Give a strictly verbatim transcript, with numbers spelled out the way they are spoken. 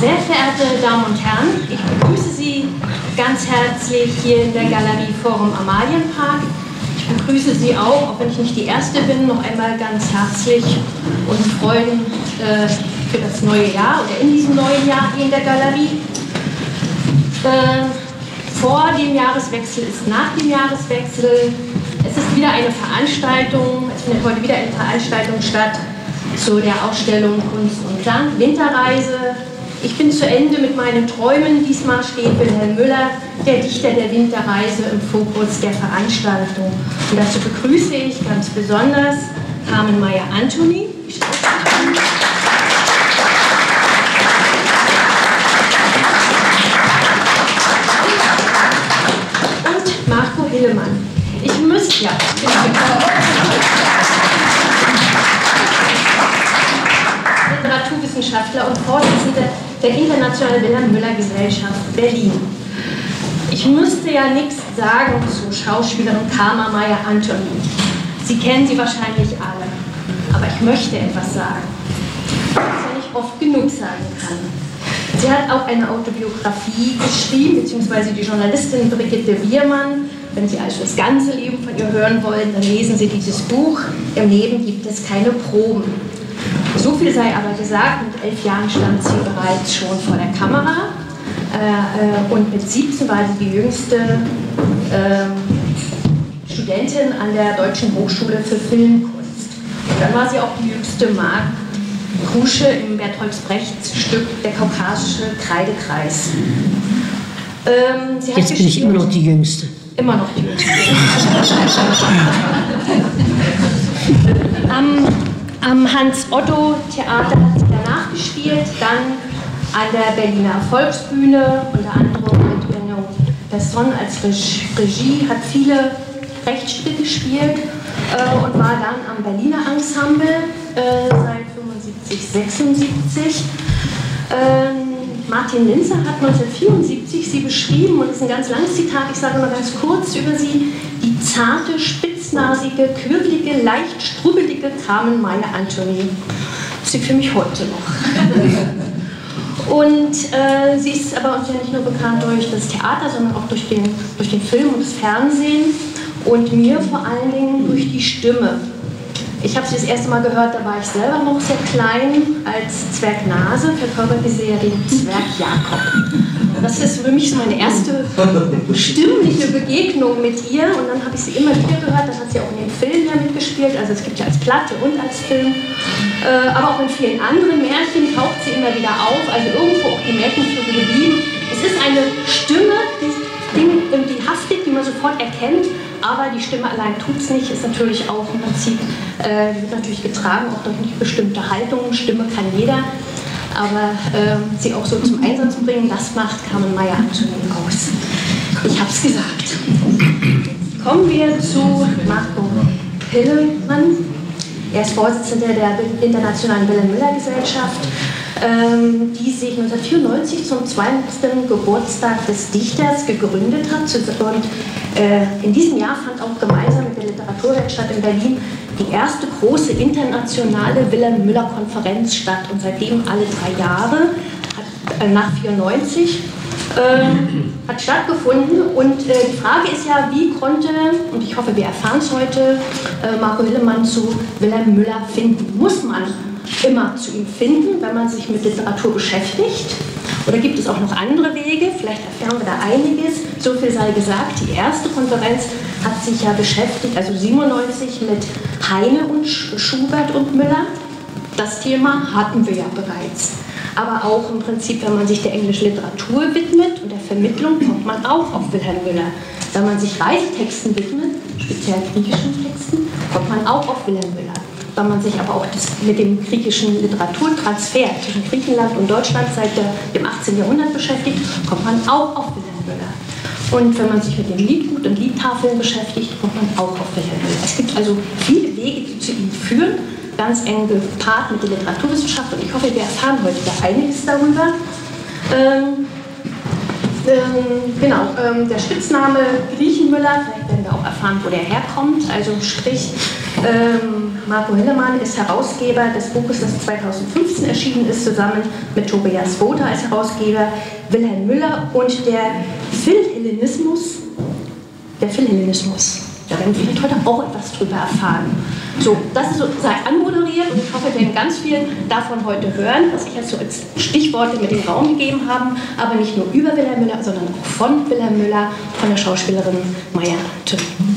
Sehr verehrte Damen und Herren, ich begrüße Sie ganz herzlich hier in der Galerie Forum Amalienpark. Ich begrüße Sie auch, auch wenn ich nicht die Erste bin, noch einmal ganz herzlich und freuen äh, für das neue Jahr oder in diesem neuen Jahr hier in der Galerie. Äh, vor dem Jahreswechsel ist nach dem Jahreswechsel. Es ist wieder eine Veranstaltung, es findet heute wieder eine Veranstaltung statt zu der Ausstellung Kunst und Land, Winterreise. Ich bin zu Ende mit meinen Träumen. Diesmal steht Wilhelm Müller, der Dichter der Winterreise, im Fokus der Veranstaltung. Und dazu begrüße ich ganz besonders Carmen Meyer-Antony. Und Marco Hillemann. Ich muss ja. Literaturwissenschaftler und Vorsitzender der Internationalen Wilhelm Müller Gesellschaft Berlin. Ich müsste ja nichts sagen zu Schauspielerin Carmen Meyer-Antony. Sie kennen sie wahrscheinlich alle. Aber ich möchte etwas sagen, was ich nicht oft genug sagen kann. Sie hat auch eine Autobiografie geschrieben, beziehungsweise die Journalistin Brigitte Biermann. Wenn Sie also das ganze Leben von ihr hören wollen, dann lesen Sie dieses Buch. Im Leben gibt es keine Proben. So viel sei aber gesagt, mit elf Jahren stand sie bereits schon vor der Kamera äh, und mit siebzehn war sie die jüngste äh, Studentin an der Deutschen Hochschule für Filmkunst. Und dann war sie auch die jüngste Magd Krusche im Bertolt Brechts Stück Der kaukasische Kreidekreis. Ähm, sie hat Jetzt bin ich immer noch die Jüngste. Immer noch die Jüngste. Am Am Hans-Otto-Theater hat sie danach gespielt, dann an der Berliner Volksbühne, unter anderem mit Benno Besson als Regie, hat viele Brecht-Stücke gespielt äh, und war dann am Berliner Ensemble äh, seit fünfundsiebzig, sechsundsiebzig. Ähm, Martin Linzer hat neunzehnhundertvierundsiebzig sie beschrieben, und das ist ein ganz langes Zitat, ich sage nur ganz kurz über sie: die zarte, spitznasige, quirlige, leicht strubbelige Carmen Meyer-Antony. Das ist sie für mich heute noch. Und äh, sie ist aber uns ja nicht nur bekannt durch das Theater, sondern auch durch den, durch den Film und das Fernsehen und mir vor allen Dingen durch die Stimme. Ich habe sie das erste Mal gehört, da war ich selber noch sehr klein, als Zwerg Nase, verkörperte sie ja den Zwerg Jakob. Das ist für mich so meine erste stimmliche Begegnung mit ihr, und dann habe ich sie immer wieder gehört. Dann hat sie auch in dem Film ja mitgespielt, also es gibt ja als Platte und als Film. Äh, aber auch in vielen anderen Märchen taucht sie immer wieder auf, also irgendwo auch die Märchenflügel geblieben. Es ist eine Stimme, die, die haftig, die man sofort erkennt, aber die Stimme allein tut es nicht, ist natürlich auch im Prinzip, äh, wird natürlich getragen, auch durch eine bestimmte Haltung. Stimme kann jeder. Aber äh, sie auch so zum Einsatz bringen, das macht Carmen Meyer-Antony aus. Ich habe es gesagt. Kommen wir zu Marco Hillemann. Er ist Vorsitzender der Internationalen Wilhelm Müller Gesellschaft, ähm, die sich neunzehnhundertvierundneunzig zum zweihundertsten Geburtstag des Dichters gegründet hat. Und äh, in diesem Jahr fand auch gemeinsam mit der Literaturwerkstatt in Berlin die erste große internationale Wilhelm Müller Konferenz statt, und seitdem alle drei Jahre, hat, äh, nach neunzehnhundertvierundneunzig, äh, hat stattgefunden. Und äh, die Frage ist ja, wie konnte, und ich hoffe, wir erfahren es heute, äh, Marco Hillemann zu Wilhelm Müller finden? Muss man immer zu ihm finden, wenn man sich mit Literatur beschäftigt? Oder gibt es auch noch andere Wege? Vielleicht erfahren wir da einiges. So viel sei gesagt, die erste Konferenz hat sich ja beschäftigt, also siebenundneunzig, mit Heine und Schubert und Müller. Das Thema hatten wir ja bereits. Aber auch im Prinzip, wenn man sich der englischen Literatur widmet und der Vermittlung, kommt man auch auf Wilhelm Müller. Wenn man sich Reisetexten widmet, speziell griechischen Texten, kommt man auch auf Wilhelm Müller. Wenn man sich aber auch das, mit dem griechischen Literaturtransfer zwischen Griechenland und Deutschland seit der, dem achtzehnten Jahrhundert beschäftigt, kommt man auch auf Wilhelm Müller. Und wenn man sich mit dem Liedgut und Liedtafeln beschäftigt, kommt man auch auf Wilhelm Müller. Es gibt also viele Wege, die zu ihm führen, ganz eng gepaart mit der Literaturwissenschaft, und ich hoffe, wir erfahren heute da einiges darüber. Ähm, ähm, genau, ähm, der Spitzname Griechenmüller, vielleicht werden wir auch erfahren, wo der herkommt, also Strich Ähm, Marco Hillemann ist Herausgeber des Buches, das zweitausendfünfzehn erschienen ist, zusammen mit Tobias Rother als Herausgeber, Wilhelm Müller und der Philhellenismus. Der Philhellenismus. Da werden wir vielleicht heute auch etwas drüber erfahren. So, das ist sozusagen anmoderiert und ich hoffe, wir werden ganz viel davon heute hören, was ich jetzt so als Stichworte mit in den Raum gegeben habe, aber nicht nur über Wilhelm Müller, sondern auch von Wilhelm Müller, von der Schauspielerin Maya Thürn.